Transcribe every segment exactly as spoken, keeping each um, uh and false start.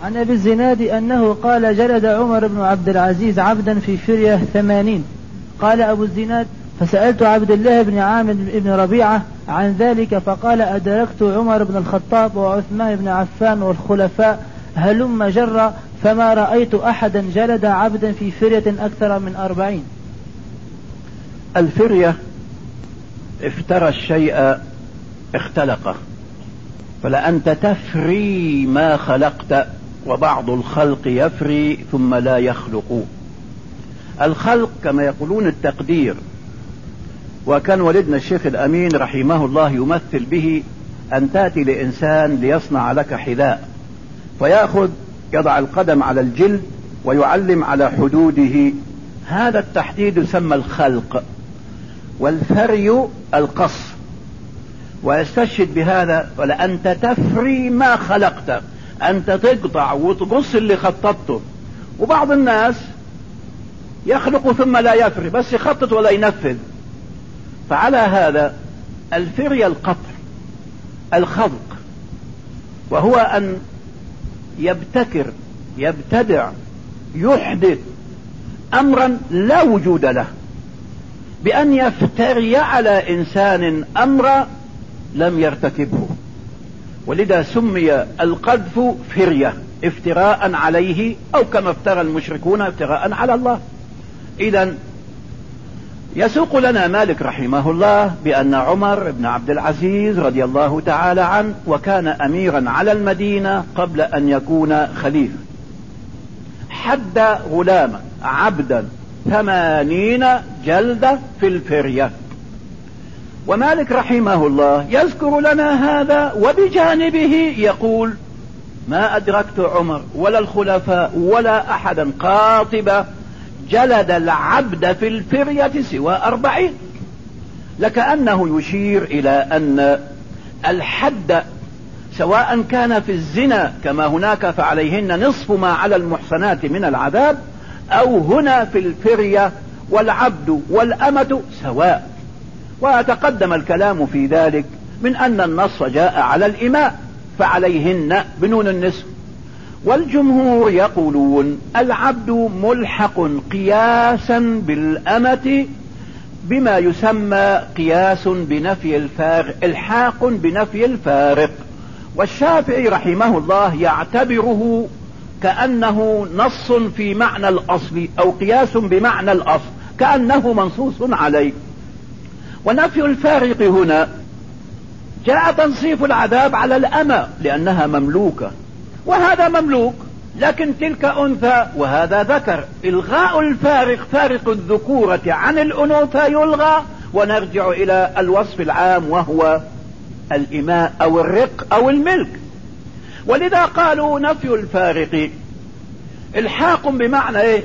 عن أبي الزناد أنه قال جلد عمر بن عبد العزيز عبدا في فرية ثمانين. قال أبو الزناد فسألت عبد الله بن عامر بن ربيعة عن ذلك فقال أدركت عمر بن الخطاب وعثمان بن عفان والخلفاء هلم جرا فما رأيت أحدا جلد عبدا في فرية أكثر من أربعين. الفرية افترى الشيء اختلقه، فلأنت تفري ما خلقت، وبعض الخلق يفري ثم لا يخلق. الخلق كما يقولون التقدير، وكان والدنا الشيخ الأمين رحمه الله يمثل به أن تأتي لإنسان ليصنع لك حذاء، فيأخذ يضع القدم على الجلد ويعلم على حدوده، هذا التحديد يسمى الخلق، والفري القص. ويستشهد بهذا ولأنت تفري ما خلقت، أنت تقطع وتقص اللي خططته. وبعض الناس يخلق ثم لا يفري، بس يخطط ولا ينفذ. فعلى هذا الفري القطع الخلق، وهو أن يبتكر يبتدع يحدث أمرا لا وجود له، بأن يفتري على إنسان أمرا لم يرتكبه. ولذا سمي القذف فرية، افتراء عليه، أو كما افترى المشركون افتراء على الله. إذن يسوق لنا مالك رحمه الله بأن عمر بن عبد العزيز رضي الله تعالى عنه، وكان أميرا على المدينة قبل أن يكون خليفة، حد غلاما عبدا ثمانين جلدة في الفرية. ومالك رحمه الله يذكر لنا هذا، وبجانبه يقول ما أدركت عمر ولا الخلفاء ولا أحدا قاطبة جلد العبد في الفرية سوى أربعين، لكأنه يشير إلى أن الحد سواء كان في الزنا كما هناك فعليهن نصف ما على المحصنات من العذاب، أو هنا في الفرية والعبد والأمة سواء. وتقدم الكلام في ذلك من أن النص جاء على الإماء فعليهن بنون النصف. والجمهور يقولون العبد ملحق قياسا بالأمة بما يسمى قياس بنفي الفارق، الحاق بنفي الفارق. والشافعي رحمه الله يعتبره كأنه نص في معنى الأصل، أو قياس بمعنى الأصل، كأنه منصوص عليه. ونفي الفارق هنا جاء تنصيف العذاب على الأمة لأنها مملوكة، وهذا مملوك لكن تلك أنثى وهذا ذكر. إلغاء الفارق، فارق الذكورة عن الأنوثة يلغى، ونرجع إلى الوصف العام وهو الإماء أو الرق أو الملك. ولذا قالوا نفي الفارق الحاق بمعنى إيه؟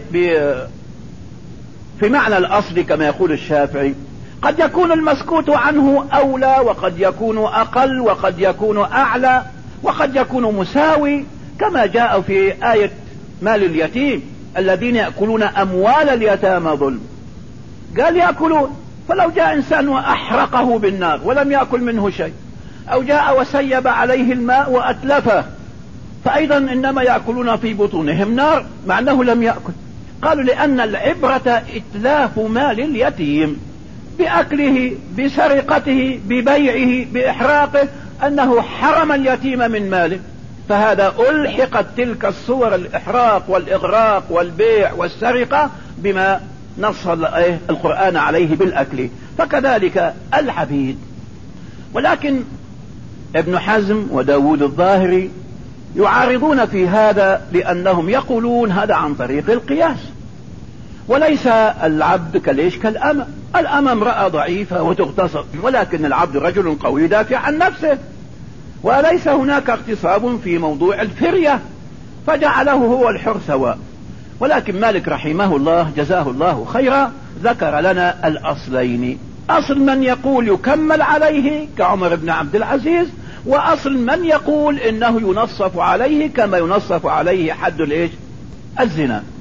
في معنى الأصل كما يقول الشافعي. قد يكون المسكوت عنه أولى، وقد يكون أقل، وقد يكون أعلى، وقد يكون مساوي، كما جاء في آية مال اليتيم الذين يأكلون أموال اليتامى ظلم. قال يأكلون، فلو جاء إنسان وأحرقه بالنار ولم يأكل منه شيء، أو جاء وسيب عليه الماء وأتلفه، فأيضا إنما يأكلون في بطونهم نار مع أنه لم يأكل. قالوا لأن العبرة إتلاف مال اليتيم بأكله، بسرقته، ببيعه، بإحراقه، أنه حرم اليتيم من ماله، فهذا ألحقت تلك الصور الإحراق والإغراق والبيع والسرقة بما نص القرآن عليه بالأكل. فكذلك العبيد. ولكن ابن حزم وداود الظاهري يعارضون في هذا، لأنهم يقولون هذا عن طريق القياس، وليس العبد كليش كالأمة. الأمة امرأة ضعيفة وتغتصب، ولكن العبد رجل قوي يدافع عن نفسه. وليس هناك اغتصاب في موضوع الفرية، فجعله هو الحر سواء. ولكن مالك رحمه الله جزاه الله خيرا ذكر لنا الأصلين: أصل من يقول يكمل عليه كعمر بن عبد العزيز، وأصل من يقول إنه ينصف عليه كما ينصف عليه حد الإيش؟ الزنا.